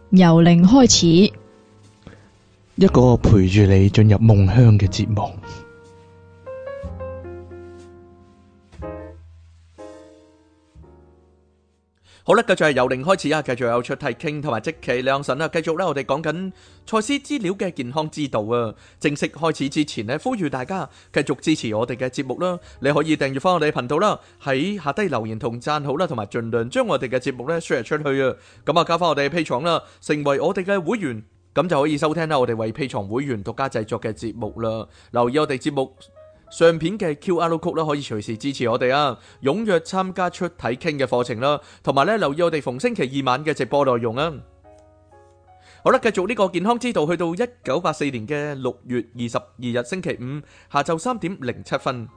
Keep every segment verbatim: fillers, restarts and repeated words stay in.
由零開始， 一個陪住你進入夢鄉嘅節目。好啦，繼續係由零開始啊！繼續有出題傾同埋即期兩神啊！繼續咧，我哋講緊賽斯資料嘅健康之道啊！正式開始之前呢，呼籲大家繼續支持我哋嘅節目啦！你可以訂閱翻我哋頻道啦，喺下低留言同讚好啦，同埋盡量將我哋嘅節目咧 share 出去啊！咁啊，加翻我哋嘅 Patreon啦，成為我哋嘅會員，咁就可以收聽啦我哋為 Patreon會員獨家製作嘅節目啦！留意我哋節目相片嘅 Q R code 啦，可以隨時支持我哋啊！踴躍參加出體傾嘅課程啦，同埋咧留意我哋逢星期二晚嘅直播內容啊！好啦，繼續呢個健康之道，去到一九八四年嘅六月二十二日星期五下晝三點零七分，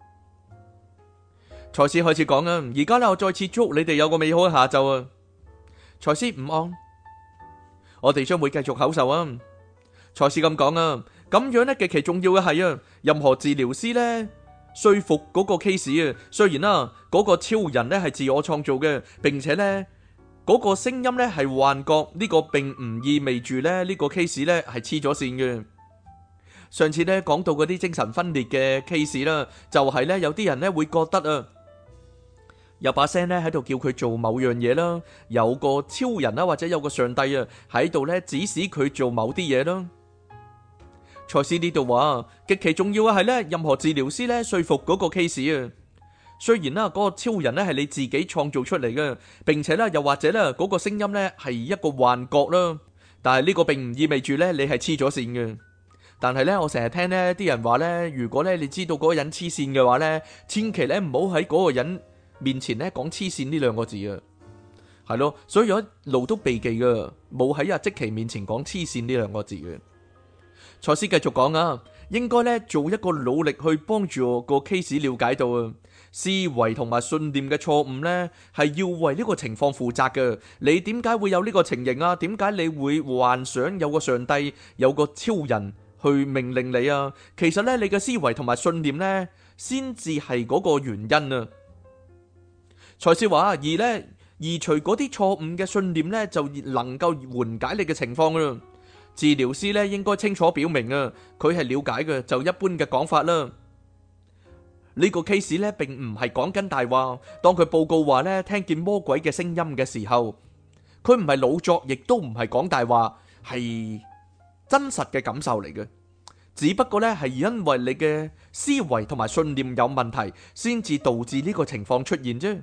賽斯開始講啊！而家咧我再次祝你哋有個美好嘅下晝啊！賽斯午安，我哋將會繼續口授啊！賽斯咁講啊！咁樣咧極其重要嘅係啊，任何治療師咧說服嗰個 case 啊，雖然啦嗰個超人咧係自我創造嘅，並且咧嗰個聲音咧係幻覺，呢個並唔意味住咧呢個 case 咧係黐咗線嘅。上次咧講到嗰啲精神分裂嘅 case 啦，就係咧有啲人咧會覺得啊，有把聲咧喺度叫佢做某樣嘢啦，有個超人啦或者有個上帝啊喺度咧指使佢做某啲嘢啦。賽斯呢度話，極其重要嘅係咧，任何治療師咧說服嗰個 case 啊，雖然啦嗰個超人咧係你自己創造出嚟嘅，並且咧又或者咧嗰個聲音咧係一個幻覺啦，但係呢個並唔意味住咧你係黐咗線嘅。但係咧我成日聽咧啲人話咧，如果咧你知道嗰個人黐線嘅話咧，千祈咧唔好喺嗰個人面前咧講黐線呢兩個字啊，係咯，所以我一路都避忌噶，冇喺阿即奇面前講黐線呢兩個字嘅。賽斯繼續講啊，應該咧做一個努力去幫助個 case 了解到啊，思維同埋信念嘅錯誤咧係要為呢個情況負責嘅。你點解會有呢個情形啊？點解你會幻想有個上帝、有個超人去命令你啊？其實咧你嘅思維同埋信念咧先至係嗰個原因啊。賽斯話，而咧移除嗰啲錯誤嘅信念咧，就能夠緩解你嘅情況啦。治療師咧應該清楚表明啊，佢係了解嘅，就一般嘅講法啦。呢個 case 咧並唔係講緊大話。當佢報告話咧聽見魔鬼嘅聲音嘅時候，佢唔係老作，亦都唔係講大話，係真實嘅感受嚟嘅。只不過咧係因為你嘅思維同埋信念有問題，先至導致呢個情況出現啫。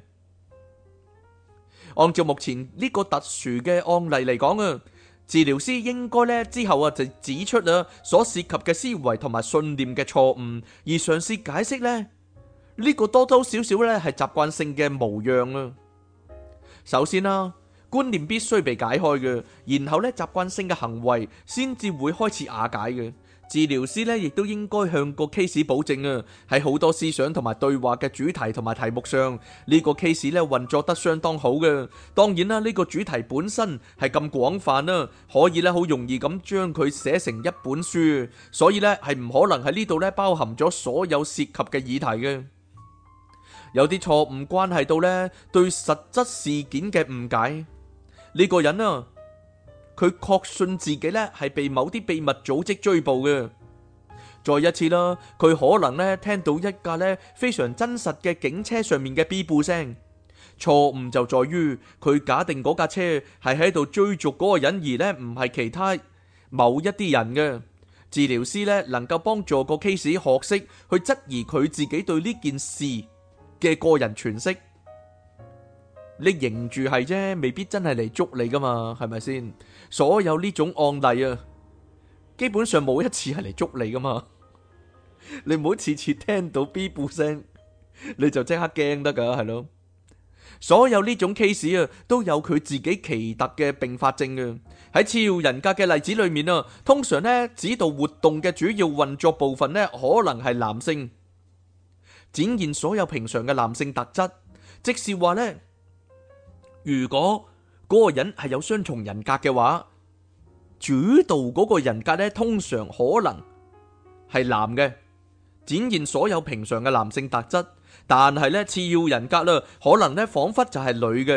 按照目前呢個特殊嘅案例嚟講啊，治療師應該咧之後啊就指出啊所涉及嘅思維同埋信念嘅錯誤，而嘗試解釋咧呢個多多少少咧係習慣性嘅模樣啊。首先啦，觀念必須被解開嘅，然後咧習慣性嘅行為先至會開始瓦解嘅。治療師咧亦都應該向個 case 保證啊，喺好多思想同埋對話嘅主題同埋題目上，呢個 case 咧運作得相當好嘅。當然啦，呢個主題本身係咁廣泛啦，可以咧好容易咁將佢寫成一本書，所以咧係唔可能喺呢度咧包含咗所有涉及嘅議題嘅。有啲錯誤關係到咧對實質事件嘅誤解。呢個人啊，佢確信自己咧係被某啲秘密組織追捕嘅。再一次啦，佢可能咧聽到一架咧非常真實嘅警車上面嘅 B 步聲。錯誤就在於佢假定嗰架車係喺度追逐嗰個人，而咧唔係其他某一啲人嘅。治療師咧能夠幫助個 case 學識去質疑佢自己對呢件事嘅個人詮釋。你認住係啫，未必真係嚟捉你噶嘛，係咪先？所有呢種案例啊，基本上冇一次係嚟捉你噶嘛。你唔好次次聽到 B 步聲，你就即刻驚得噶，係咯。所有呢種 case 啊，都有佢自己奇特嘅併發症嘅。喺次要人格嘅例子裏面啊，通常呢指導活動嘅主要運作部分呢，可能係男性，展現所有平常嘅男性特質，即是話呢。如果嗰個人係有雙重人格嘅話，主導嗰個人格咧，通常可能係男嘅，展現所有平常嘅男性特質。但係咧，次要人格啦，可能咧仿佛就係女嘅，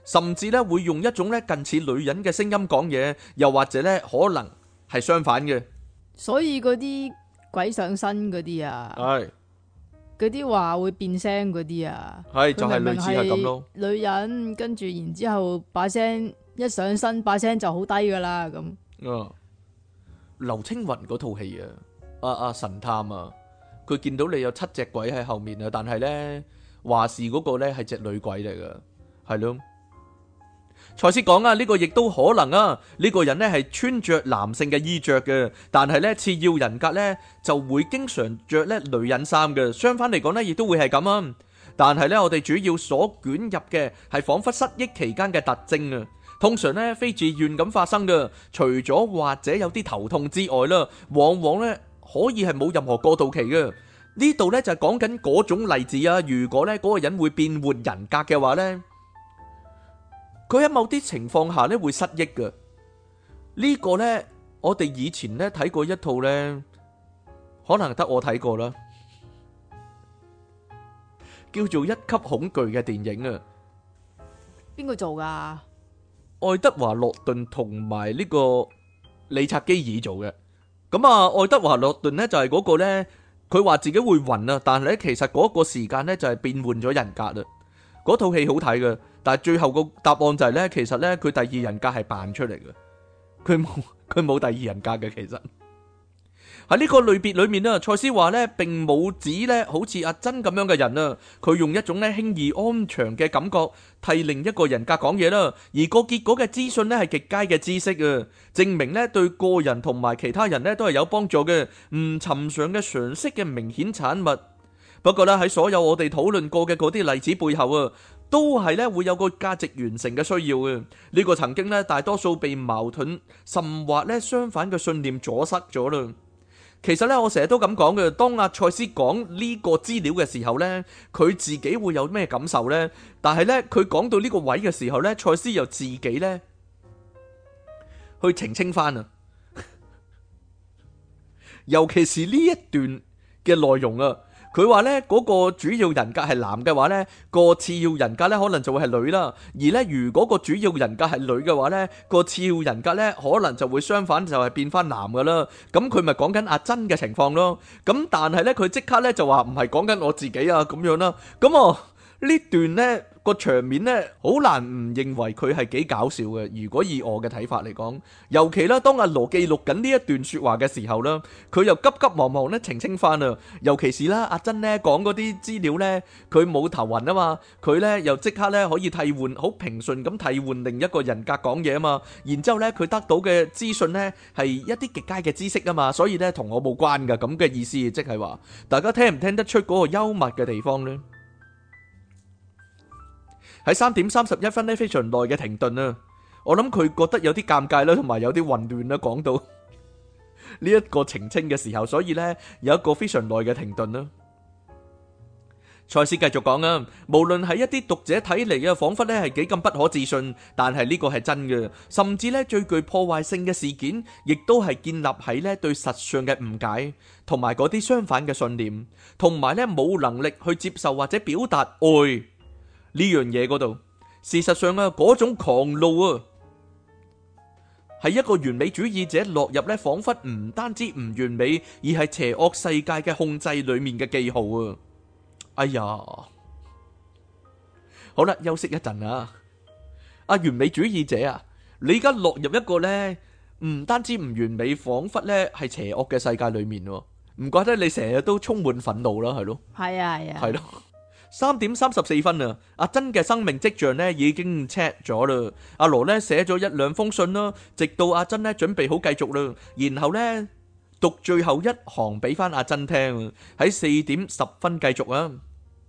甚至咧會用一種咧近似女人嘅聲音講嘢，又或者咧可能係相反嘅。 所以嗰啲鬼上身嗰啲啊， 係嗰啲話會變聲嗰啲啊， 係就係類似係咁咯。 女人跟住然之後把聲一上身，把聲就好低噶啦咁。 啊，劉青雲嗰套戲啊，阿阿神探啊，佢見到你有七隻鬼喺後面啊，但係咧話事嗰個咧係隻女鬼嚟噶，係咯。賽斯講啊，呢個亦都可能啊，呢個人咧係穿着男性嘅衣着嘅，但係咧次要人格咧就會經常着咧女人衫嘅。相反嚟講咧，亦都會係咁啊。但係咧，我哋主要所捲入嘅係仿佛失憶期間嘅特徵啊。通常咧非自願咁發生嘅，除咗或者有啲頭痛之外啦，往往咧可以係冇任何過渡期嘅。呢度咧就係講緊嗰種例子啊。如果咧嗰個人會變換人格嘅話咧，佢喺某啲情況下咧會失憶嘅。呢個咧我哋以前咧睇過一套咧，可能得我睇過啦，叫做《一級恐懼》嘅電影啊。 邊個做噶？ 愛德華諾頓同埋呢個理察基爾做嘅。咁啊，愛德華諾頓咧就係嗰個咧，佢話自己會暈啊，但係咧其實嗰個時間咧就係變換咗人格啦。嗰套戲好睇嘅，但係最後個答案就係咧，其實咧佢第二人格係扮出嚟嘅，佢冇佢冇第二人格嘅。其實喺呢個類別裏面啊，賽斯話咧並冇指咧好似阿珍咁樣嘅人啊，佢用一種咧輕易安詳嘅感覺替另一個人格講嘢啦，而個結果嘅資訊咧係極佳嘅知識啊，證明咧對個人同埋其他人咧都係有幫助嘅，唔尋常嘅常識嘅明顯產物。不過咧喺所有我哋討論過嘅嗰啲例子背後啊，都係咧會有個價值完成嘅需要嘅。呢個曾經咧大多數被矛盾甚或咧相反嘅信念阻塞咗啦。其實咧我成日都咁講嘅，當阿賽斯講呢個資料嘅時候咧，佢自己會有咩感受咧？但係咧佢講到呢個位嘅時候咧，賽斯又自己咧去澄清翻啊。尤其是呢一段嘅內容啊。佢話咧嗰個主要人格係男嘅話咧，個次要人格咧可能就會係女啦。而咧如果個主要人格係女嘅話咧，個次要人格咧可能就會相反，就係變翻男噶啦。咁佢咪講緊阿珍嘅情況咯。咁但係咧佢即刻咧就話唔係講緊我自己啊咁樣啦。咁啊呢段咧個場面咧好難唔認為佢係幾搞笑嘅。如果以我嘅睇法嚟講，尤其啦當阿羅記錄緊呢一段說話嘅時候啦，佢又急急忙忙咧澄清翻啊。尤其是啦阿珍咧講嗰啲資料咧，佢冇頭暈啊嘛，佢咧又即刻咧可以替換好平順咁替換另一個人格講嘢啊嘛。然之後咧佢得到嘅資訊咧係一啲極佳嘅知識啊嘛，所以咧同我冇關噶咁嘅意思，即係話大家聽唔聽得出嗰個幽默嘅地方咧？喺三點三十一分咧非常耐嘅停頓啊，我諗佢覺得有啲尷尬啦，同埋有啲混亂啦，講到呢一個澄清嘅時候，所以咧有一個非常耐嘅停頓啦。賽斯繼續講啊，無論係一啲讀者睇嚟啊，仿佛咧係幾咁不可置信，但係呢個係真嘅，甚至咧最具破壞性嘅事件，亦都係建立喺咧對實相嘅誤解，同埋嗰啲相反嘅信念，同埋咧冇能力去接受或者表達愛呢樣嘢嗰度。事實上啊，嗰種狂怒啊，係一個完美主義者落入咧，仿佛唔單止唔完美，而係邪惡世界嘅控制裏面嘅記號啊！哎呀，好啦，休息一陣啊！阿完美主義者啊，你而家落入一個咧，唔單止唔完美，仿佛咧係邪惡嘅世界裏面，唔怪得你成日都充滿憤怒啦，係咯？ 係啊係啊， 係咯。三點三十四分啊！阿珍嘅生命跡象咧已經 check 咗啦。阿羅咧寫咗一兩封信啦，直到阿珍咧準備好繼續啦，然後咧讀最後一行俾翻阿珍聽。喺四點十分繼續啊！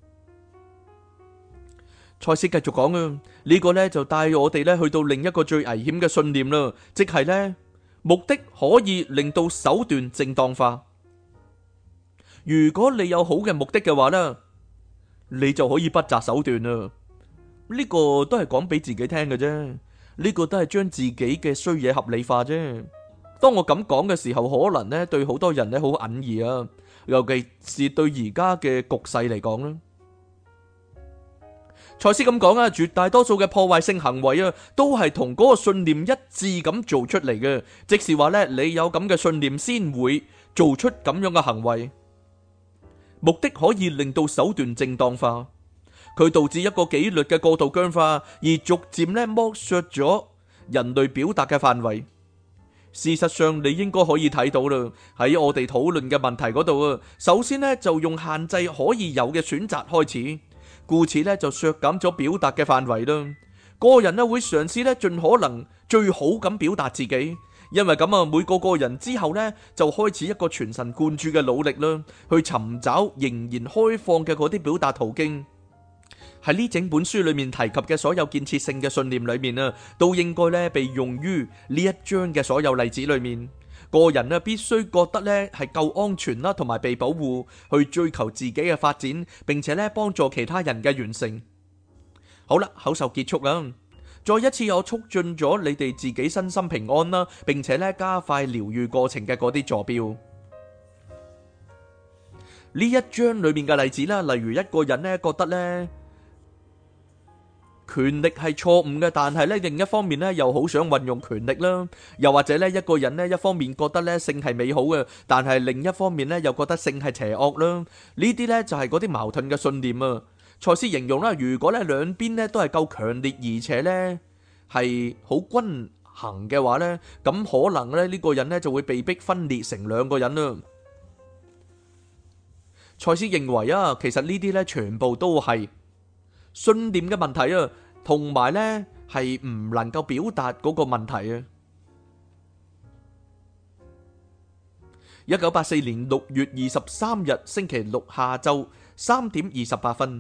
賽斯繼續講啊，呢個咧就帶我哋咧去到另一個最危險嘅信念啦，即係咧目的可以令到手段正當化。如果你有好嘅目的嘅話咧，你就可以不擇手段啦。呢個都係講俾自己聽嘅啫，呢個都係將自己嘅衰嘢合理化啫。當我咁講嘅時候，可能咧對好多人咧好哽耳啊，尤其是對而家嘅局勢嚟講啦。 賽斯咁講啊，絕大多數嘅破壞性行為啊，都係同嗰個信念一致咁做出嚟嘅，即是話呢，你有咁嘅信念先會做出咁樣嘅行為。目的可以令到手段正當化，佢導致一個紀律嘅過度僵化，而逐漸呢剝削咗人類表達嘅範圍。事實上，你應該可以睇到啦，喺我哋討論嘅問題嗰度啊，首先呢就用限制可以有嘅選擇開始。故此咧就削減咗表達嘅範圍啦。個人咧會嘗試咧盡可能最好咁表達自己，因為咁啊，每個個人之後咧就開始一個全神貫注嘅努力啦，去尋找仍然開放嘅嗰啲表達途徑。喺呢整本書裏面提及嘅所有建設性嘅信念裏面啊，都應該咧被用於呢一章嘅所有例子裏面。個人啊，必須覺得咧係夠安全啦，同埋被保護，去追求自己嘅發展，並且咧幫助其他人嘅完成。好啦，口授結束啦。再一次，我促進咗你哋自己身心平安啦，並且咧加快療愈過程嘅嗰啲坐標。呢一章裏面嘅例子啦，例如一個人咧覺得咧權力係錯誤嘅，但係咧另一方面咧又好想運用權力啦，又或者咧一個人咧一方面覺得咧性係美好嘅，但係另一方面咧又覺得性係邪惡啦。呢啲咧就係嗰啲矛盾嘅信念啊。賽斯形容啦，如果咧兩邊咧都係夠強烈，而且咧係好均衡嘅話咧，咁可能咧呢個人咧就會被逼分裂成兩個人啦。賽斯認為啊，其實呢啲咧全部都係信念嘅問題啊，同埋呢係唔能夠表達嗰個問題啊。一九八四年六月二十三日星期六下晝三點二十八分，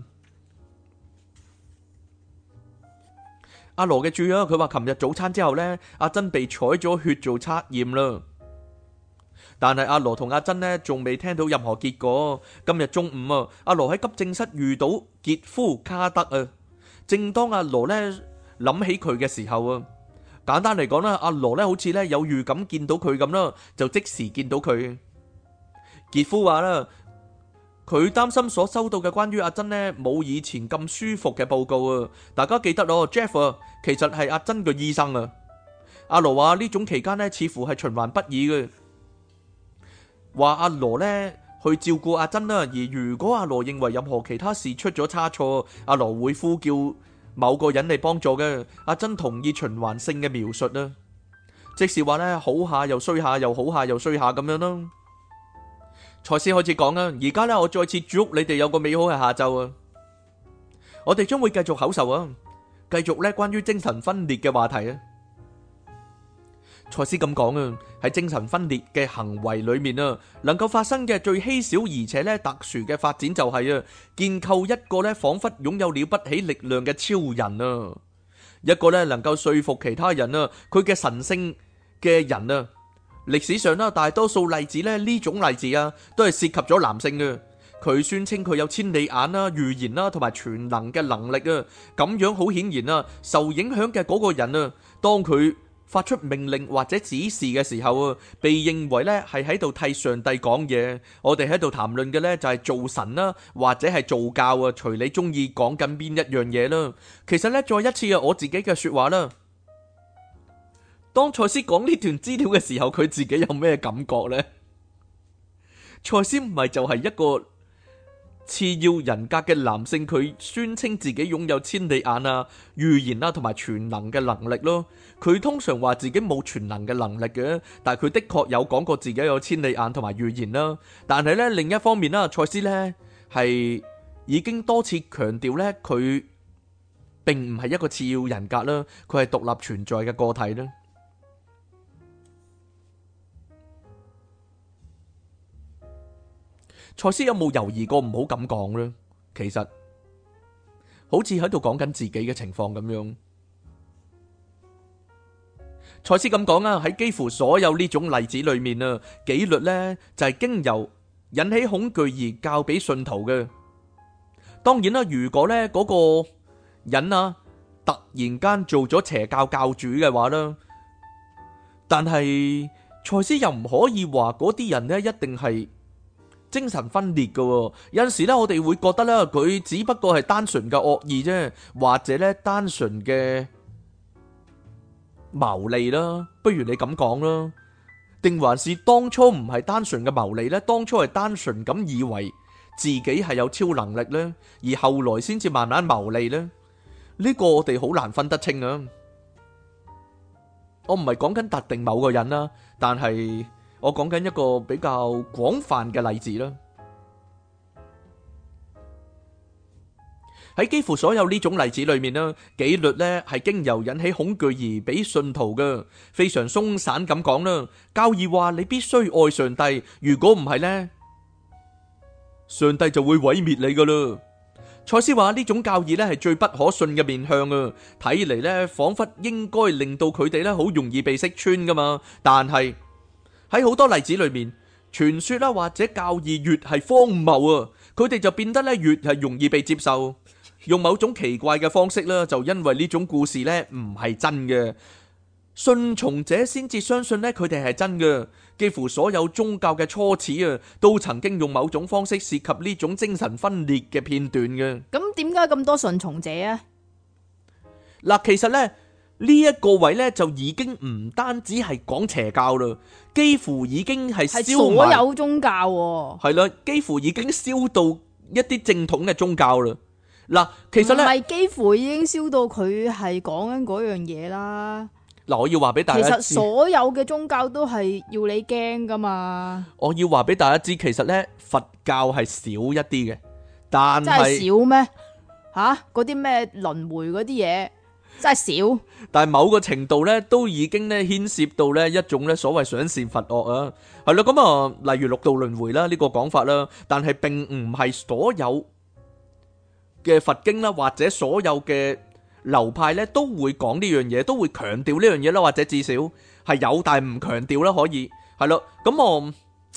阿羅嘅注啊，佢話琴日早餐之後呢，阿珍被採咗血做測驗啦。但係阿羅同阿珍呢，仲未聽到任何結果。今日中午啊，阿羅喺急症室遇到傑夫卡德啊。正當阿羅呢諗起佢嘅時候啊，簡單嚟講啦，阿羅呢好似呢有預感見到佢咁啦，就即時見到佢。傑夫話啦，佢擔心所收到嘅關於阿珍呢冇以前咁舒服嘅報告啊。大家記得咯，Jeff 啊，其實係阿珍嘅醫生啊。阿羅話呢種期間呢，似乎係循環不已嘅。話阿羅呢去照顧阿珍啦，而如果阿羅認為任何其他事出咗差錯，阿羅會呼叫某個人嚟幫助嘅。阿珍同意循環性嘅描述啦，即是話呢好下又衰下，又好下又衰下咁樣咯。賽斯開始講啊，而家呢我再次祝你哋有個美好嘅下晝啊！我哋將會繼續口授啊，繼續呢關於精神分裂嘅話題啊。賽斯咁講啊，喺精神分裂嘅行為裏面啊，能夠發生嘅最稀少而且咧特殊嘅發展就係啊，建構一個咧仿佛擁有了不起力量嘅超人啊，一個咧能夠說服其他人啊，佢嘅神聖嘅人啊。歷史上啦，大多數例子咧呢種例子啊，都係涉及咗男性嘅。佢宣稱佢有千里眼啦、預言啦同埋全能嘅能力啊，咁樣好顯然啊，受影響嘅嗰個人啊，當佢發出命令或者指示嘅時候啊，被認為咧係喺度替上帝講嘢。我哋喺度談論嘅咧就係做神啦，或者係做教啊，隨你中意講緊邊一樣嘢啦。其實咧，再一次啊，我自己嘅說話啦。當賽斯講呢段資料嘅時候，佢自己有咩感覺呢？賽斯唔係就係一個次要人格嘅男性，佢宣稱自己擁有千里眼啊、預言啊同埋全能嘅能力咯。佢通常話自己冇全能嘅能力嘅，但係佢的確有講過自己有千里眼同埋預言啦。但係咧，另一方面啦，賽斯咧係已經多次強調咧，佢並唔係一個次要人格啦，佢係獨立存在嘅個體啦。賽斯有冇猶豫過唔好咁講呢？其實好似喺度講緊自己嘅情況咁樣。賽斯咁講啊，喺幾乎所有呢種例子裏面啊，紀律呢就係經由引起恐懼而教俾信徒嘅。當然啦，如果呢嗰個人啊突然間做咗邪教教主嘅話啦，但係賽斯又唔可以話嗰啲人呢一定係精神分裂嘅喎。有陣時咧，我哋會覺得咧，佢只不過係單純嘅惡意啫，或者咧單純嘅牟利啦。不如你咁講啦，定還是當初唔係單純嘅牟利咧？當初係單純咁以為自己係有超能力咧，而後來先至慢慢牟利咧。呢個我哋好難分得清啊！我唔係講緊特定某個人啦，但係我講緊一個比較廣泛嘅例子啦。喺幾乎所有呢種例子裏面啦，紀律咧係經由引起恐懼而俾信徒嘅，非常鬆散咁講啦。教義話你必須愛上帝，如果唔係呢，上帝就會毀滅你噶啦。賽斯話呢種教義咧係最不可信嘅面向啊，睇嚟咧仿佛應該令到佢哋咧好容易被識穿噶嘛。但係喺好多例子裏面，傳說啦或者教義越係荒謬啊，佢哋就變得咧越係容易被接受。用某種奇怪嘅方式啦，就因為呢種故事咧唔係真嘅，信從者先至相信咧佢哋係真嘅。幾乎所有宗教嘅初始啊，都曾經用某種方式涉及呢種精神分裂嘅片段嘅。 咁點解咁多順從者啊？ 嗱，其實咧呢一個位咧就已經唔單止係講邪教啦，幾乎已經係係燒所有宗教喎。 係啦，幾乎已經燒到一啲正統嘅宗教啦。嗱，其實咧唔係幾乎已經燒到佢係講緊嗰樣嘢啦。 嗱，我要話俾大家知， 其實所有嘅宗教都係要你驚噶嘛。 我要話俾大家知，其實咧佛教係少一啲嘅，但真係係少咩？吓，嗰啲咩輪迴嗰啲嘢真係少。 但係某個程度咧，都已經咧牽涉到咧一種咧所謂賞善罰惡啊，係咯。咁啊，例如六道輪迴啦，呢個講法啦，但係並唔係所有嘅佛經啦，或者所有嘅流派咧都會講呢樣嘢，都會強調呢樣嘢啦，或者至少係有，但係唔強調啦，可以係咯。咁我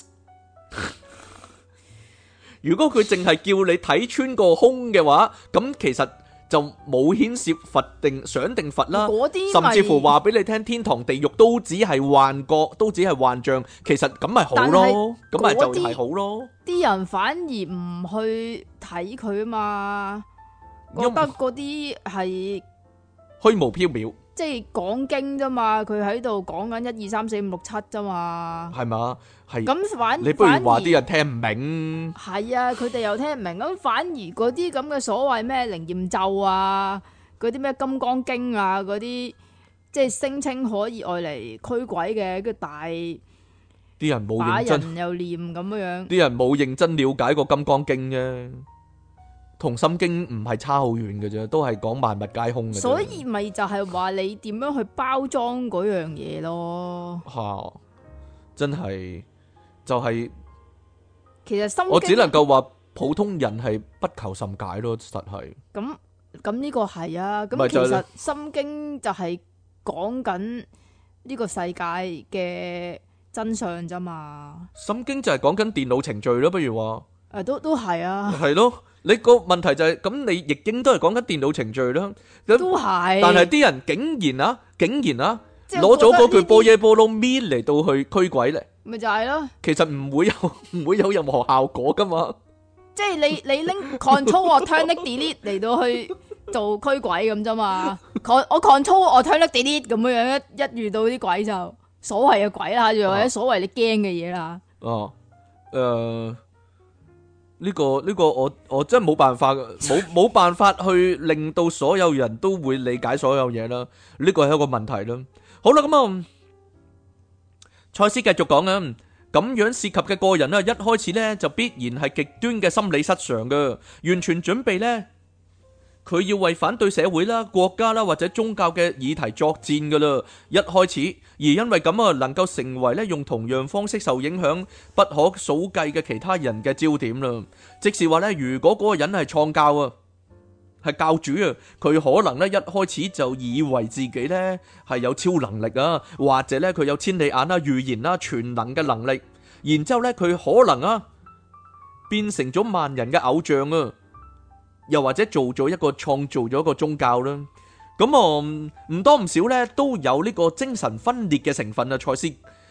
如果佢淨係叫你睇穿個空嘅話，咁其實就冇牽涉佛定想定佛啦， 嗰啲甚至乎話俾你聽天堂地獄都只係幻覺，都只係幻象，其實咁咪好咯，咁咪就係好咯。 啲人反而唔去睇佢啊嘛，覺得嗰啲係虛無縹緲， 即係講經啫嘛，佢喺度講緊一二三四五六七啫嘛， 係嘛？係咁反你不如話反而啲人聽唔明， 係啊，佢哋又聽唔明，咁反而嗰啲咁嘅所謂咩靈驗咒啊，嗰啲咩金剛經啊，嗰啲即係聲稱可以愛嚟驅鬼嘅，跟住大啲人冇把認真， 人又念咁樣， 啲人冇認真了解過金剛經啫，同心經唔係差好遠嘅啫，都係講萬物皆空嘅啫。 所以咪就係話你點樣去包裝嗰樣嘢咯？ 吓，真係就係。 其實心經我只能夠話普通人係不求甚解咯，實係。 咁咁呢個係啊，咁其咪就係實心經就係講緊呢個世界嘅真相咋嘛？ 心經就係講緊電腦程序咯，不如話誒，都都係啊， 係咯。你個問題就係咁，你易經都係講緊電腦程序啦。咁都係。 但係啲人竟然啊，竟然啊， 即係攞咗嗰句覺得呢啲波耶波羅咪嚟到去驅鬼咧， 咪就係咯， 其實唔會有唔會有任何效果噶嘛。 即係你你拎 control alternate delete 嚟到去做驅鬼咁啫嘛。con 我 control alternate delete 咁樣樣，一一遇到啲鬼就所謂嘅鬼啦，又或者所謂你驚嘅嘢啦。 哦，誒。呢個呢個我我真係冇辦法，冇冇辦法去令到所有人都會理解所有嘢啦。呢個係一個問題啦。好啦，咁啊，賽斯繼續講啊，咁樣涉及嘅個人啦，一開始呢就必然係極端嘅心理失常噶，完全準備呢，佢要為反對社會啦、國家啦或者宗教嘅議題作戰噶啦。一開始而因為咁啊，能夠成為咧用同樣方式受影響不可數計嘅其他人嘅焦點啦。即是話咧，如果嗰個人係創教啊，係教主啊，佢可能咧一開始就以為自己咧係有超能力啊，或者咧佢有千里眼啦、預言啦、全能嘅能力，然之後咧佢可能啊變成咗萬人嘅偶像啊，又或者做咗一個創造咗一個宗教啦。咁啊，唔多唔少咧，都有呢個精神分裂嘅成分啊。賽斯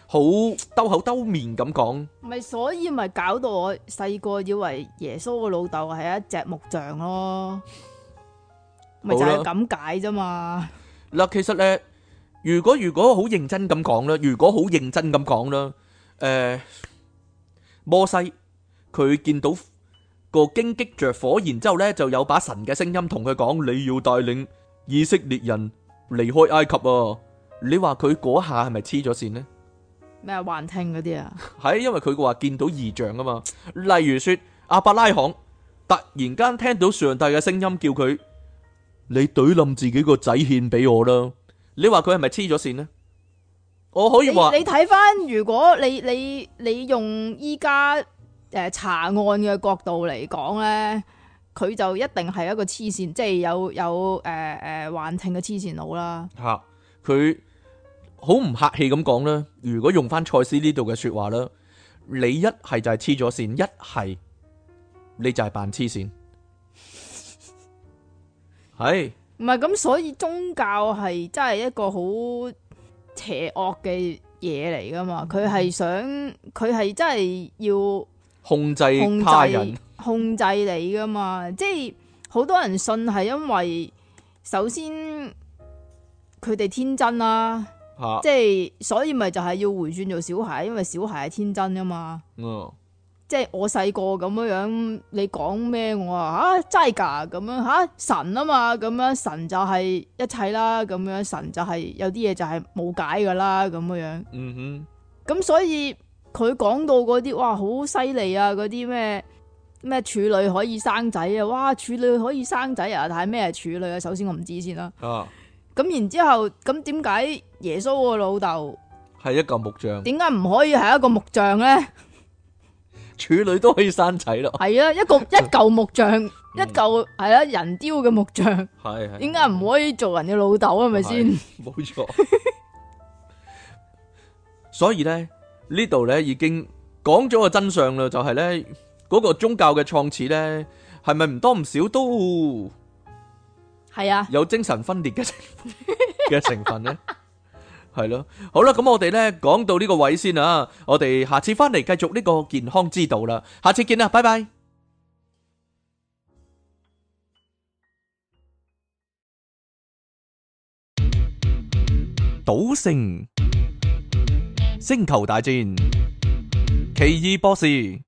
好兜口兜面咁講。 咪所以咪搞到我細個以為耶穌個老豆係一隻木像咯，咪就係咁解啫嘛。 嗱，其實咧，如果如果好認真咁講啦，如果好認真咁講啦，誒，摩西佢見到個荊棘着火，然之後咧就有把神嘅聲音同佢講：你要帶領以色列人離開埃及啊！你話佢嗰下係咪黐咗線呢？ 咩啊幻聽嗰啲啊？ 係因為佢話見到異象啊嘛。例如說亞伯拉罕突然間聽到上帝嘅聲音叫佢：你懟冧自己個仔獻俾我啦！你話佢係咪黐咗線呢？我可以話你睇翻，如果你你你用依家誒查案嘅角度嚟講咧，佢就一定係一個黐線，即係有有誒誒幻聽嘅黐線佬啦。 吓，佢好唔客氣咁講啦。如果用翻賽斯呢度嘅說話啦，你一係就係黐咗線，一係你就係扮黐線。係唔係咁？所以宗教係真係一個好邪惡嘅嘢嚟噶嘛？佢係想佢係真係要控制控他人制，控制你噶嘛？即係好多人信係因為首先佢哋天真啦、啊， 吓， 即係所以咪就係要回轉做小孩，因為小孩係天真噶嘛。 嗯， 即係我細個咁樣樣，你講咩我話啊真係噶咁樣吓、啊、神啊嘛，咁樣神就係一切啦，咁樣神就係有啲嘢就係冇解噶啦，咁樣樣。 嗯咁所以佢講到嗰啲哇好犀利啊，嗰啲咩咩處女可以生仔啊，哇處女可以生仔啊，但係咩係處女啊？首先我唔知先啦。 啊， 咁然之後咁點解耶穌個老豆係一嚿木像， 點解唔可以係一個木像咧？ 處女都可以生仔咯。 係啊，一個一嚿木像，一嚿係啊人雕嘅木像， 係係， 點解唔可以做人嘅老豆啊？係咪先？ 冇錯。所以咧呢度咧已經講咗個真相啦，就係咧嗰個宗教嘅創始咧係咪唔多唔少都係啊， 有精神分裂嘅成嘅成分咧？係咯，好啦，咁我哋咧講到呢個位先啊，我哋下次翻嚟繼續呢個健康之道啦，下次見啦，拜拜。賭聖、星球大戰、奇異博士，你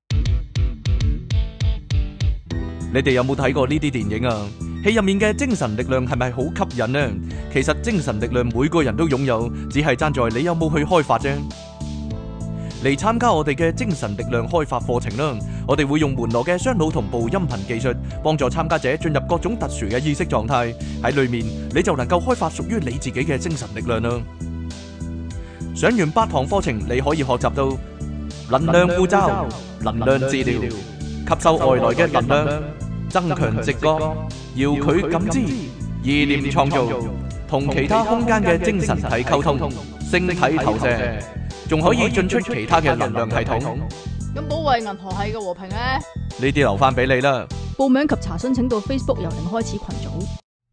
哋有冇睇過呢啲電影啊？戲入面嘅精神力量係咪好吸引呢？其實精神力量每個人都擁有，只係爭在你有冇去開發啫。嚟參加我哋嘅精神力量開發課程啦！我哋會用門羅嘅雙腦同步音頻技術，幫助參加者進入各種特殊嘅意識狀態。喺裏面你就能夠開發屬於你自己嘅精神力量啦！上完八堂課程，你可以學習到能量護罩、能量治療、吸收外來嘅能量、增強直覺、遙距感知、意念創造、同其他空間嘅精神體溝通、星體投射，仲可以進出其他嘅能量系統。 咁保衛銀河系嘅和平咧？ 呢啲留翻俾你啦。 報名及查詢請到 Facebook 由零開始群組。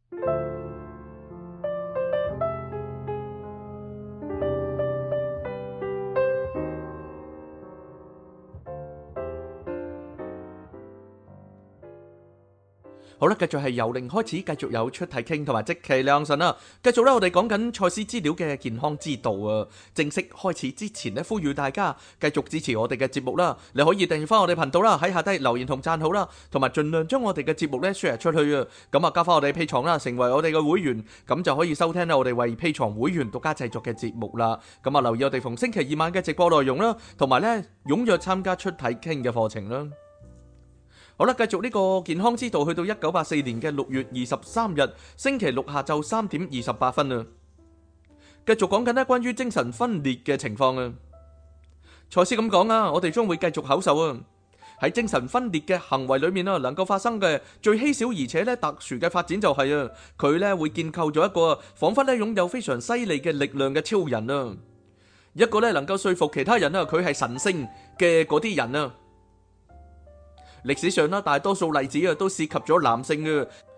好啦，繼續係由零開始，繼續有出體傾同埋即期亮神啦。繼續咧，我哋講緊賽斯資料嘅健康之道啊。正式開始之前咧，呼籲大家繼續支持我哋嘅節目啦。你可以訂閱翻我哋頻道啦，喺下低留言同讚好啦，同埋盡量將我哋嘅節目咧 share 出去啊。咁啊，加翻我哋 Patreon啦，成為我哋嘅會員，咁就可以收聽咧我哋為 Patreon會員獨家製作嘅節目啦。咁啊，留意我哋逢星期二晚嘅直播內容啦，同埋咧踴躍參加出體傾嘅課程啦。好啦，繼續呢個健康之道，去到一九八四年嘅六月二十三日星期六下晝三點二十八分啊！繼續講緊呢關於精神分裂嘅情況啊。賽斯咁講啊，我哋將會繼續口授啊。喺精神分裂嘅行為裏面啊，能夠發生嘅最稀少而且咧特殊嘅發展就係啊，佢咧會建構咗一個仿佛咧擁有非常犀利嘅力量嘅超人啊，一個咧能夠說服其他人啊佢係神聖嘅嗰啲人啊。歷史上啦，大多數例子啊都涉及咗男性嘅，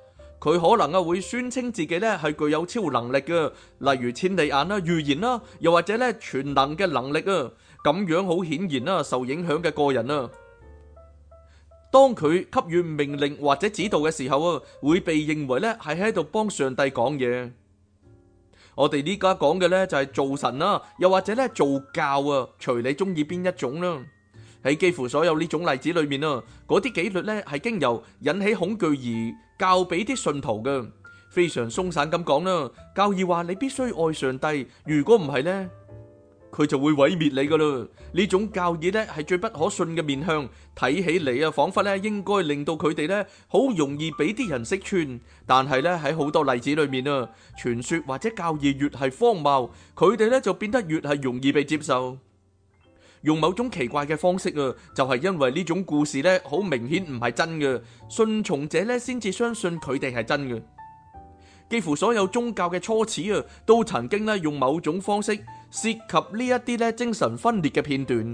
佢可能啊會宣稱自己咧係具有超能力嘅，例如千里眼啦、預言啦，又或者咧全能嘅能力啊。咁樣好顯然啦，受影響嘅個人啊，當佢給予命令或者指導嘅時候啊，會被認為咧係喺度幫上帝講嘢。我哋呢家講嘅咧就係造神啦，又或者咧造教啊，隨你中意邊一種啦。喺幾乎所有呢種例子裏面啊，嗰啲紀律咧係經由引起恐懼而教俾啲信徒嘅，非常鬆散咁講啦。教義話你必須愛上帝，如果唔係咧，佢就會毀滅你噶啦。呢種教義咧係最不可信嘅面向，睇起嚟啊，仿佛咧應該令到佢哋咧好容易俾啲人識穿。但係咧喺好多例子裏面啊，傳說或者教義越係荒謬，佢哋咧就變得越係容易被接受。用某種奇怪嘅方式啊，就係因為呢種故事咧好明顯唔係真嘅，信從者咧先至相信佢哋係真嘅。幾乎所有宗教嘅初始啊，都曾經咧用某種方式涉及呢一啲咧精神分裂嘅片段。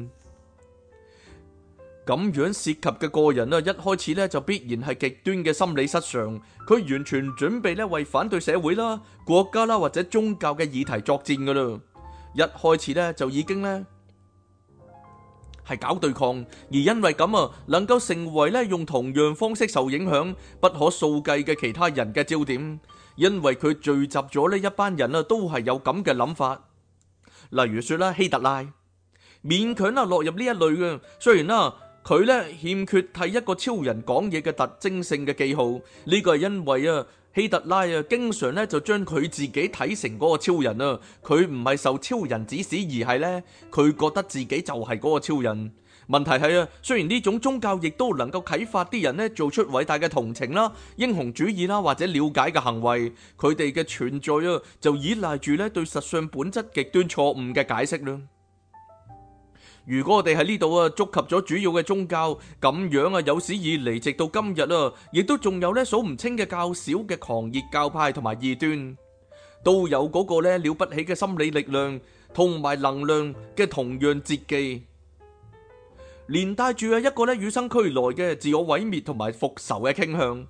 咁樣涉及嘅個人啊，一開始咧就必然係極端嘅心理失常，佢完全準備咧為反對社會啦、國家啦或者宗教嘅議題作戰噶啦。一開始咧就已經咧係搞對抗，而因為咁啊，能夠成為咧用同樣方式受影響、不可數計嘅其他人嘅焦點，因為佢聚集咗呢一班人啊，都係有咁嘅諗法。例如說啦，希特拉勉強啊落入呢一類嘅，雖然啦佢咧欠缺替一個超人講嘢嘅特徵性嘅記號，呢個係因為啊希特拉啊經常咧就將佢自己睇成嗰個超人啊，佢唔係受超人指使，而係咧佢覺得自己就係嗰個超人。問題係啊，雖然呢種宗教亦都能夠啟發啲人咧做出偉大嘅同情啦、英雄主義啦或者了解嘅行為，佢哋嘅存在啊就依賴住咧對實相本質極端錯誤嘅解釋啦。如果我哋喺呢度啊觸及咗主要嘅宗教，咁樣啊有史以嚟直到今日啊，亦都仲有咧數唔清嘅較少嘅狂熱教派同埋異端，都有嗰個咧了不起嘅心理力量同埋能量嘅同樣節技，連帶住啊一個咧與生俱來嘅自我毀滅同埋復仇嘅傾向。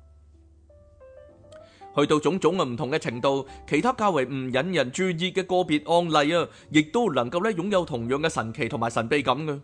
去到種種嘅唔同嘅程度，其他較為唔引人注意嘅個別案例啊，亦都能夠咧擁有同樣嘅神奇同埋神秘感嘅。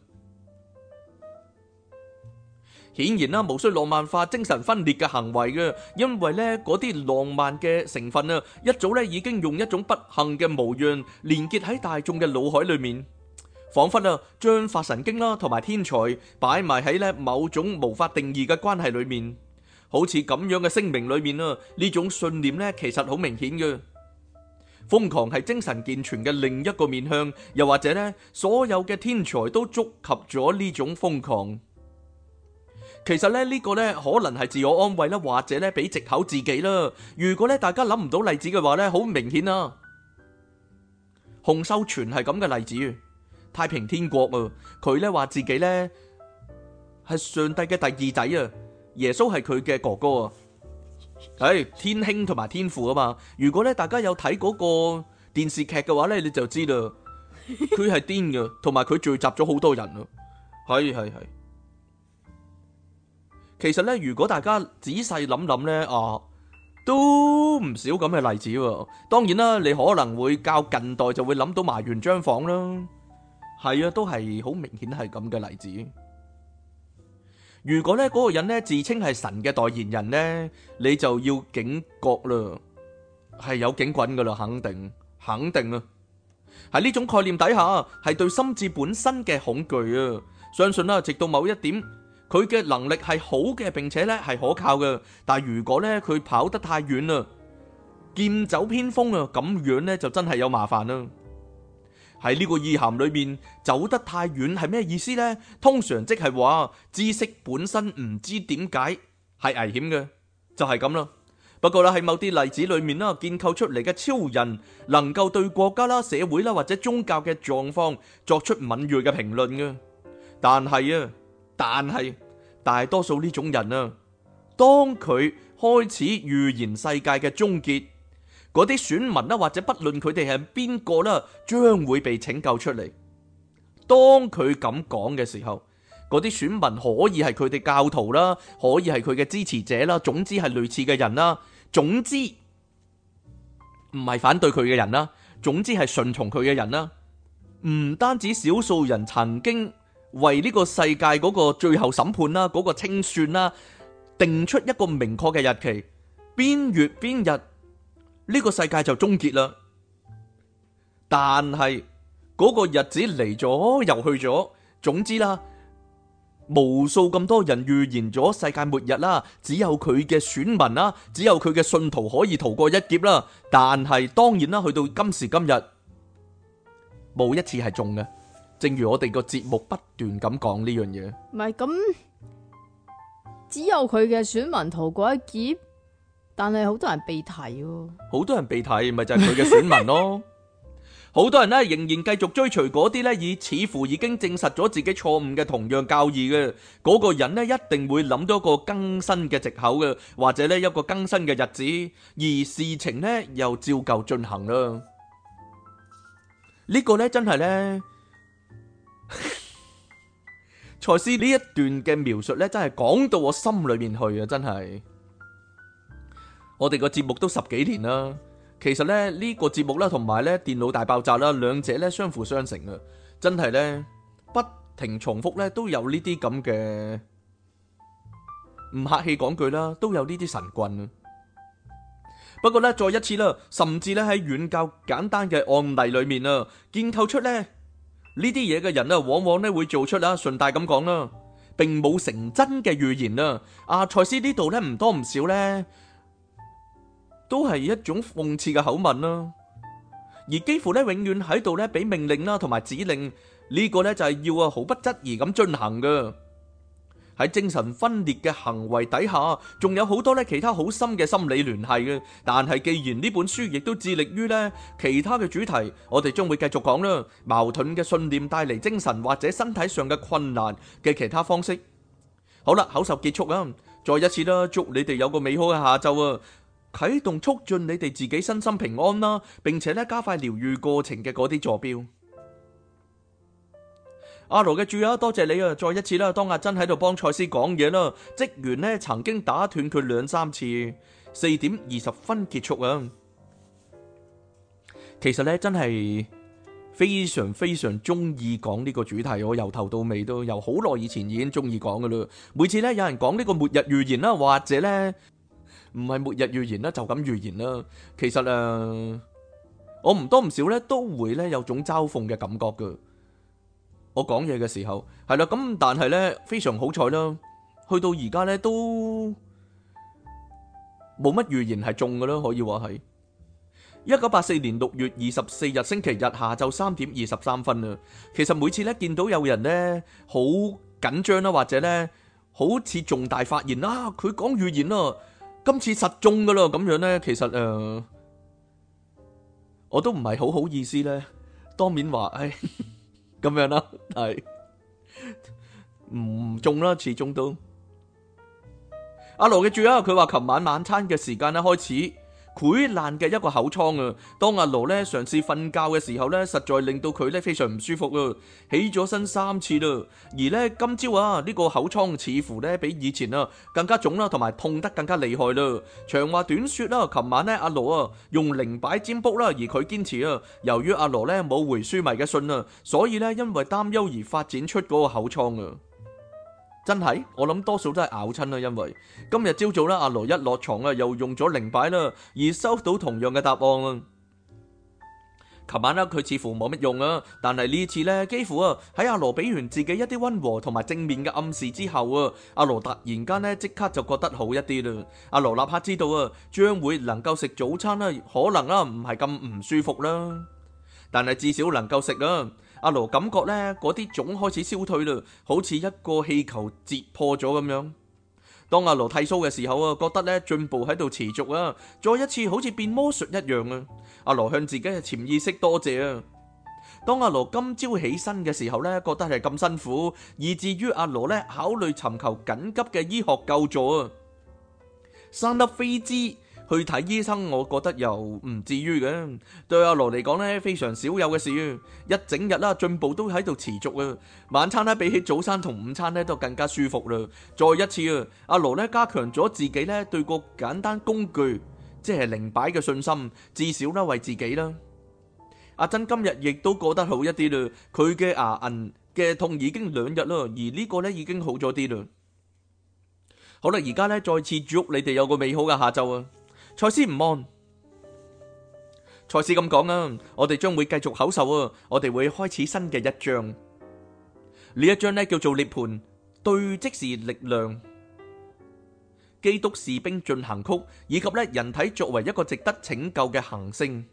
顯然啦，無需浪漫化精神分裂嘅行為嘅，因為咧嗰啲浪漫嘅成分啊，一早咧已經用一種不幸嘅模樣連結喺大眾嘅腦海裏面，仿佛啊將發神經啦同埋天才擺埋喺咧某種無法定義嘅關係裏面。好似咁樣嘅聲明裏面啊，呢種信念咧其實好明顯嘅。瘋狂係精神健全嘅另一個面向，又或者咧所有嘅天才都觸及咗呢種瘋狂。其實咧呢個咧可能係自我安慰啦，或者咧俾藉口自己啦。如果咧大家諗唔到例子嘅話咧，好明顯啊。洪秀全係咁嘅例子，太平天國啊，佢咧話自己咧係上帝嘅第二仔啊。耶穌係佢嘅哥哥啊，係天兄同埋天父啊嘛。如果咧大家有睇嗰個電視劇嘅話咧，你就知啦，佢係癲嘅，同埋佢聚集咗好多人啊。係係係。其實咧，如果大家仔細諗諗咧，啊，都唔少咁嘅例子喎。當然啦，你可能會較近代就會諗到麻原彰晃啦。係啊，都係好明顯係咁嘅例子。如果咧嗰個人咧自稱係神嘅代言人咧，你就要警覺啦，係有警棍噶啦，肯定肯定啊！喺呢種概念底下，係對心智本身嘅恐懼啊！相信啦，直到某一點，佢嘅能力係好嘅，並且咧係可靠嘅。但係如果咧佢跑得太遠啦，劍走偏鋒啊，咁樣咧就真係有麻煩啦。喺呢個意涵裏面，走得太遠係咩意思呢？通常即係話知識本身唔知點解係危險嘅，就係咁啦。不過啦，喺某啲例子裏面啦，建構出嚟嘅超人能夠對國家啦、社會啦或者宗教嘅狀況作出敏銳嘅評論嘅。但係啊，但係大多數呢種人啊，當佢開始預言世界嘅終結，嗰啲選民啦，或者不論佢哋係邊個啦，將會被拯救出嚟。當佢咁講嘅時候， 嗰啲選民可以係佢哋教徒啦，可以係佢嘅支持者啦，總之係類似嘅人啦，總之唔係反對佢嘅人啦，總之係順從佢嘅人啦。唔單止少數人曾經為呢個世界嗰個最後審判啦，嗰個清算啦，定出一個明確嘅日期，邊月邊日呢個世界就終結啦。但係嗰個日子嚟咗又去咗，總之啦，無數咁多人預言咗世界末日啦，只有佢嘅選民啦，只有佢嘅信徒可以逃過一劫啦。但係當然啦，去到今時今日，冇一次係中嘅。正如我哋個節目不斷咁講呢樣嘢， 唔係咁，只有佢嘅選民逃過一劫，但係好多人被提喎， 好多人被提，咪就係佢嘅選民咯。好多人咧仍然繼續追隨嗰啲咧以似乎已經證實咗自己錯誤嘅同樣教義嘅嗰個人咧，一定會諗到一個更新嘅藉口嘅，或者咧一個更新嘅日子，而事情咧又照舊進行啦。呢個咧真係咧，賽斯呢一段嘅描述咧，真係講到我心裏面去啊！真係，我哋個節目都十幾年啦。其實咧呢個節目啦，同埋咧電腦大爆炸啦，兩者咧相輔相成啊！真係咧不停重複咧，都有呢啲咁嘅，唔客氣講句啦，都有呢啲神棍啊！不過咧再一次啦，甚至咧喺遠較簡單嘅案例裏面啊，建構出咧呢啲嘢嘅人啊，往往咧會做出啦，順帶咁講啦，並冇成真嘅預言啊！阿賽斯呢度咧唔多唔少咧，都係一種諷刺嘅口吻啦，而幾乎咧永遠喺度咧俾命令啦，同埋指令呢個咧就係要啊毫不質疑咁進行噶。喺精神分裂嘅行為底下，仲有好多咧其他好深嘅心理聯繫嘅。但係既然呢本書亦都致力於咧其他嘅主題，我哋將會繼續講啦。矛盾嘅信念帶嚟精神或者身體上嘅困難嘅其他方式。好啦，口授結束啊！再一次啦，祝你哋有個美好嘅下晝啊！啟動促進你哋自己身心平安啦，並且咧加快療愈過程嘅嗰啲坐標。阿羅嘅注啊，多謝你啊！再一次啦，當阿珍喺度幫賽斯講嘢啦，職員呢曾經打斷佢兩三次。四點二十分結束啊！其實咧真係非常非常中意講呢個主題，我由頭到尾都由好耐以前已經中意講噶啦。每次咧有人講呢個末日預言啦，或者咧。唔係末日預言啦，就咁預言啦。其實誒、呃，我唔多唔少咧，都會咧有種嘲諷嘅感覺噶。我講嘢嘅時候係啦，咁但係咧非常好彩啦，去到而家咧都冇乜預言係中噶啦，可以話係。一九八四年六月二十四日星期日下晝三點二十三分啊。其實每次咧見到有人咧好緊張啦，或者咧好似重大發現啦，佢講預言啦。今次實中噶啦，咁樣咧，其實誒、呃，我都唔係好好意思咧，當面話，唉，咁樣啦，係唔中啦，始終都。阿羅嘅注啊，佢話琴晚晚餐嘅時間咧開始潰爛嘅一個口瘡啊！當阿羅咧嘗試瞓覺嘅時候咧，實在令到佢咧非常唔舒服啊！起咗身三次啦，而咧今朝啊呢個口瘡似乎咧比以前啊更加腫啦，同埋痛得更加厲害啦。長話短說啦，琴晚咧阿羅啊用靈擺占卜啦，而佢堅持啊，由於阿羅咧冇回書迷嘅信啊，所以咧因為擔憂而發展出嗰個口瘡啊。真係，我諗多數都係咬親啦，因為今日朝早啦，阿羅一落床啊，又用咗靈擺啦，而收到同樣嘅答案啊。琴晚咧，佢似乎冇乜用啊，但係呢次咧，幾乎啊喺阿羅俾完自己一啲溫和同埋正面嘅暗示之後啊，阿羅突然間咧即刻就覺得好一啲啦。阿羅立刻知道啊，將會能夠食早餐啦，可能啊唔係咁唔舒服啦，但係至少能夠食啊。阿羅感覺咧，嗰啲腫開始消退啦，好似一個氣球折破咗咁樣。當阿羅剃鬚嘅時候啊，覺得咧進步喺度持續啊，再一次好似變魔術一樣啊。阿羅向自己嘅潛意識多謝啊。當阿羅今朝起身嘅時候咧，覺得係咁辛苦，以至於阿羅咧考慮尋求緊急嘅醫學救助啊。生粒飛枝去睇醫生，我覺得又唔至於嘅。對阿羅嚟講呢，非常少有嘅事，一整日啦，進步都喺度持續啊。晚餐呢，比起早餐同午餐呢，都更加舒服啦。再一次啊，阿羅呢，加強咗自己呢對個簡單工具，即係靈擺嘅信心，至少啦為自己啦。阿珍今日亦都過得好一啲啦，佢嘅牙齦嘅痛已經兩日啦，而呢個呢已經好咗啲啦。好啦，而家呢，再次祝你哋有個美好嘅下晝啊！賽斯唔安，賽斯咁講啊，我哋將會繼續口授啊，我哋會開始新嘅一章。呢一章呢叫做涅槃對即時力量、基督士兵進行曲，以及呢人體作為一個值得拯救嘅行星。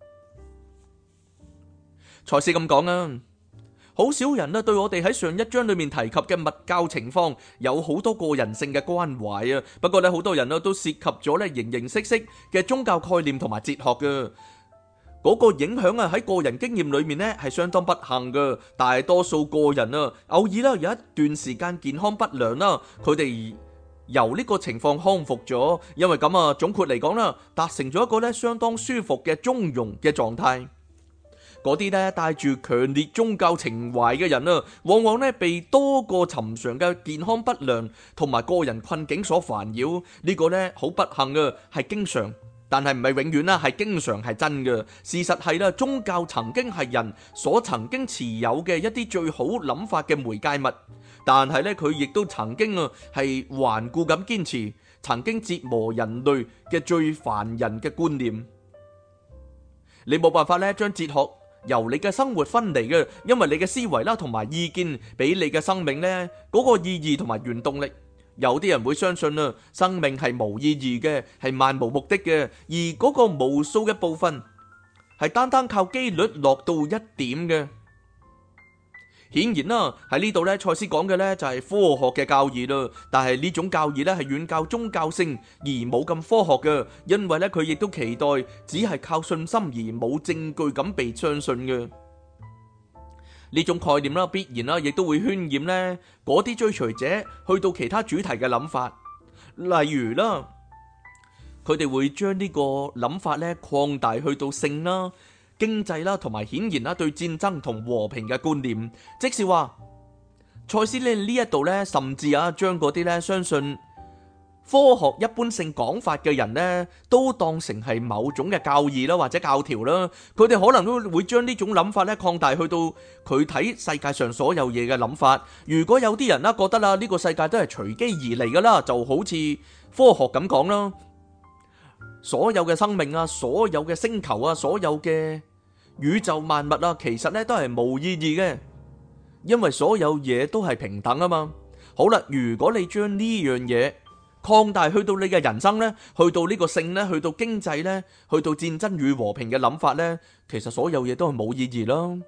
賽斯咁講啊。好少人咧對我哋喺上一章裏面提及嘅密教情況有好多個人性嘅關懷啊，不過咧好多人咧都涉及咗咧形形色色嘅宗教概念同埋哲學嘅嗰個影響啊，喺個人經驗裏面咧係相當不幸嘅。大多數個人啊，偶爾啦有一段時間健康不良啦，佢哋由呢個情況康復咗，因為咁啊，總括嚟講啦，達成咗一個咧相當舒服嘅中庸嘅狀態。嗰啲咧帶住強烈宗教情懷嘅人啊，往往咧被多個尋常嘅健康不良同埋個人困境所煩擾。呢個咧好不幸啊，係經常，但係唔係永遠啦，係經常係真嘅。事實係啦，宗教曾經係人所曾經持有嘅一啲最好諗法嘅媒介物，但係咧佢亦都曾經啊係頑固咁堅持，曾經折磨人類嘅最煩人嘅觀念。你冇辦法咧將哲學由你嘅生活分離嘅，因為你嘅思維啦同埋意見俾你嘅生命呢嗰個意義同埋原動力。有啲人會相信啊，生命係無意義嘅，係漫無目的嘅，而嗰個無數嘅部分係單單靠機率落到一點嘅。顯然啦，喺呢度咧，賽斯講嘅咧就係科學嘅教義啦。但係呢種教義咧係遠較宗教性而冇咁科學嘅，因為咧佢亦都期待只係靠信心而冇證據咁被相信嘅。呢種概念啦，必然啦，亦都會渲染咧嗰啲追隨者去到其他主題嘅諗法。例如啦，佢哋會將呢個諗法咧擴大去到性啦、經濟啦，同埋顯然啦對戰爭同和平嘅觀念，即是話賽斯咧呢一度咧，甚至啊將嗰啲咧相信科學一般性講法嘅人咧，都當成係某種嘅教義啦或者教條啦。佢哋可能都會將呢種諗法咧擴大去到佢睇世界上所有嘢嘅諗法。如果有啲人啦覺得啦呢個世界都係隨機而嚟噶啦，就好似科學咁講啦。所有嘅生命啊，所有嘅星球啊，所有嘅宇宙萬物啊，其實咧都係冇意義嘅，因為所有嘢都係平等啊嘛。好啦，如果你將呢樣嘢擴大去到你嘅人生咧，去到呢個性咧，去到經濟咧，去到戰爭與和平嘅諗法咧，其實所有嘢都係冇意義啦。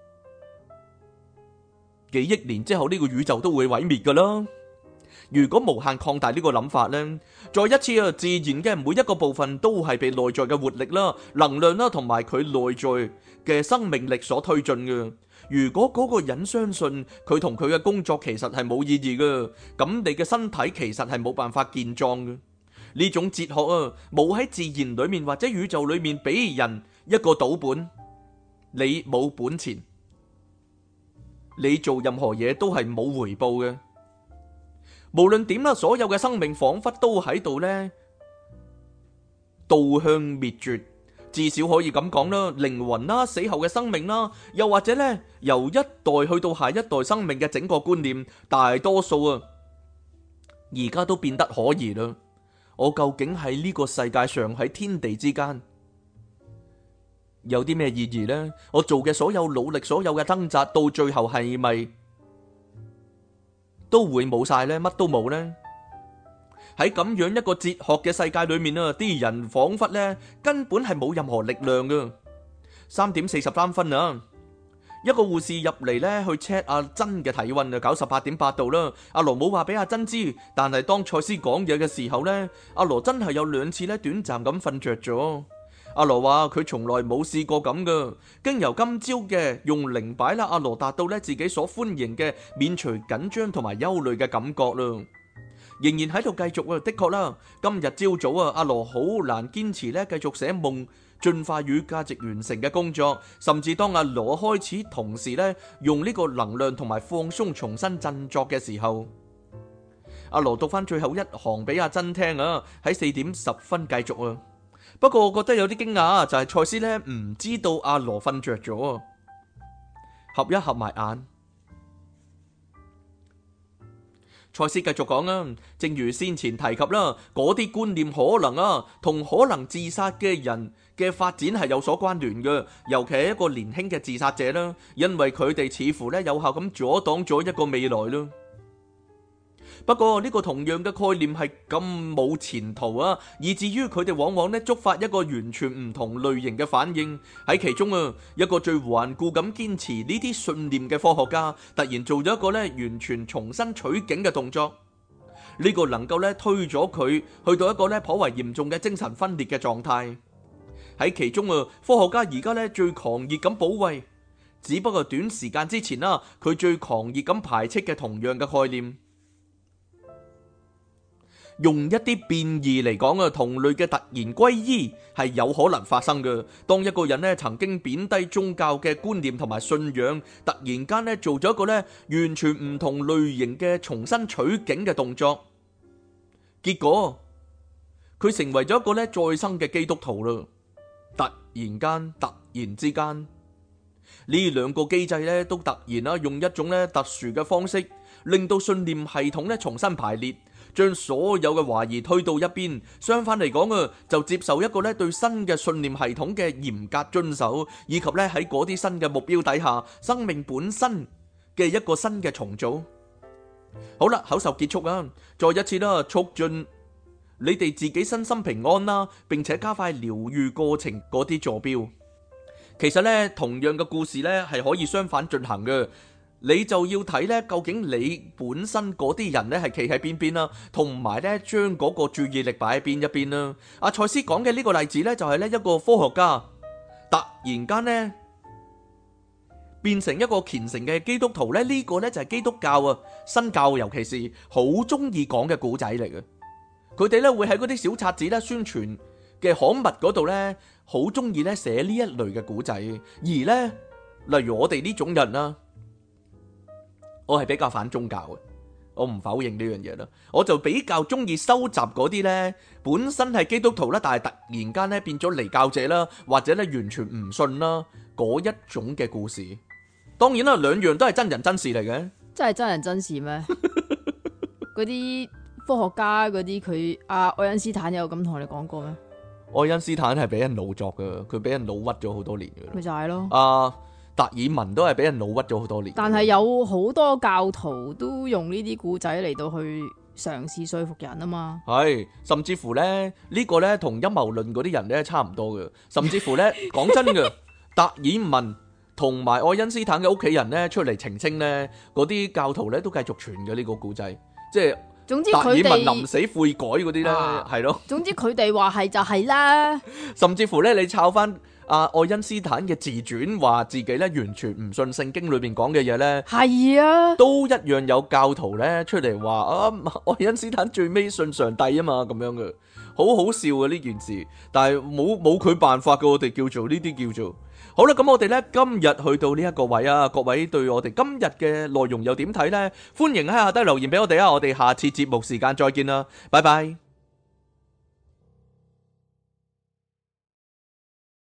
幾億年之後呢個宇宙都會毀滅噶啦。如果無限擴大呢個諗法呢，再一次啊，自然嘅每一個部分都係被內在嘅活力啦、能量啦，同埋佢內在嘅生命力所推進嘅。如果嗰個人相信佢同佢嘅工作其實係冇意義嘅，咁你嘅身體其實係冇辦法健壯嘅。呢種哲學啊，冇喺自然裏面或者宇宙裏面俾人一個賭本，你冇本錢，你做任何嘢都係冇回報嘅。無論點啦，所有嘅生命仿佛都喺度呢導向滅絕，至少可以咁講啦。靈魂啦、死後嘅生命啦，又或者呢由一代去到下一代生命嘅整個觀念，大多數啊而家都變得可疑啦。我究竟喺呢個世界上，喺天地之間有啲咩意義呢？我做嘅所有努力，所有嘅掙扎，到最後係咪都會冇晒呢？乜都冇呢？喺咁樣一個哲學嘅世界裏面啊，啲人仿佛呢根本係冇任何力量噶。三點四十三分啊，一個護士入嚟呢去 check 阿珍嘅體溫啊，九十八點八度啦。阿羅冇話俾阿珍知，但係當賽斯講嘢嘅時候呢，阿羅真係有兩次呢短暫咁瞓着咗。阿羅話佢從來冇試過咁噶，經由今朝嘅用靈擺啦，阿羅達到咧自己所歡迎嘅免除緊張同埋憂慮嘅感覺啦。 仍然喺度繼續啊。的確啦，今日朝早啊，阿羅好難堅持咧繼續寫夢進化與價值完成嘅工作，甚至當阿羅開始同時咧用呢個能量同埋放鬆重新振作嘅時候，阿羅讀翻最後一行俾阿珍聽啊，喺四點十分繼續啊。不過我覺得有啲驚訝，就係賽斯咧唔知道阿羅瞓着咗，合一合埋眼。賽斯繼續講啊，正如先前提及啦，嗰啲觀念可能啊同可能自殺嘅人嘅發展係有所關聯嘅，尤其係一個年輕嘅自殺者啦，因為佢哋似乎咧有效咁阻擋咗一個未來啦。不過呢個同樣嘅概念係咁冇前途啊，以至於佢哋往往咧觸發一個完全唔同類型嘅反應。喺其中啊，一個最頑固咁堅持呢啲信念嘅科學家，突然做咗一個咧完全重新取景嘅動作。呢個能夠咧推咗佢去到一個咧頗為嚴重嘅精神分裂嘅狀態。喺其中啊，科學家而家咧最狂熱咁保衛，只不過短時間之前啦，佢最狂熱咁排斥嘅同樣嘅概念。用一啲變異嚟講啊，同類嘅突然歸依係有可能發生嘅。當一個人咧曾經貶低宗教嘅觀念同埋信仰，突然間咧做咗一個咧完全唔同類型嘅重新取景嘅動作，結果佢成為咗一個咧再生嘅基督徒啦。突然間，突然之間，呢兩個機制咧都突然啦用一種咧特殊嘅方式，令到信念系統咧重新排列。將所有嘅懷疑推到一邊，相反嚟講啊，就接受一個咧對新嘅信念系統嘅嚴格遵守，以及咧喺嗰啲新嘅目標底下，生命本身嘅一個新嘅重組。好啦，口授結束啊，再一次啦，促進你哋自己身心平安啦，並且加快療愈過程嗰啲坐標。其實咧，同樣嘅故事咧係可以相反進行嘅。你就要睇咧，究竟你本身嗰啲人咧係企喺邊邊啦，同埋咧將嗰個注意力擺喺邊一邊啦。阿賽斯講嘅呢個例子咧，就係咧一個科學家突然間咧變成一個虔誠嘅基督徒咧，呢個咧就係基督教啊，新教尤其是好中意講嘅古仔嚟嘅。佢哋咧會喺嗰啲小冊子咧宣傳嘅刊物嗰度咧，好中意咧寫呢一類嘅古仔。而咧，例如我哋呢種人啦。我係比較反宗教嘅，我唔否認呢樣嘢啦。我就比較中意收集嗰啲呢，本身係基督徒啦，但係突然間咧變咗離教者啦，或者咧完全唔信啦嗰一種嘅故事。當然啦，兩樣都係真人真事嚟嘅。 真係真人真事咩？嗰啲科學家嗰啲，佢阿愛因斯坦有咁同你講過咩？ 愛因斯坦係俾人老作㗎，佢俾人老屈咗好多年㗎。 咪就係咯。 啊！達爾文都係俾人老屈咗好多年， 但係有好多教徒都用呢啲故仔嚟到去嘗試說服人啊嘛。 係，甚至乎咧呢個咧同陰謀論嗰啲人咧差唔多嘅，甚至乎咧講真嘅，達爾文同埋愛因斯坦嘅屋企人咧出嚟澄清咧，嗰啲教徒咧都繼續傳嘅呢個故仔，即係總之達爾文佢哋臨死悔改嗰啲咧係咯。 總之佢哋話係就係啦。 甚至乎咧你抄翻阿愛因斯坦嘅自傳，話自己咧完全唔信聖經裏邊講嘅嘢咧， 係啊， 都一樣有教徒咧出嚟話啊，愛因斯坦最尾信上帝啊嘛，咁樣嘅，好好笑啊呢件事。但係冇冇佢辦法嘅，我哋叫做呢啲叫做好啦。咁我哋咧今日去到呢一個位啊，各位對我哋今日嘅內容又點睇呢？歡迎喺下低留言俾我哋啊，我哋下次節目時間再見啦，拜拜。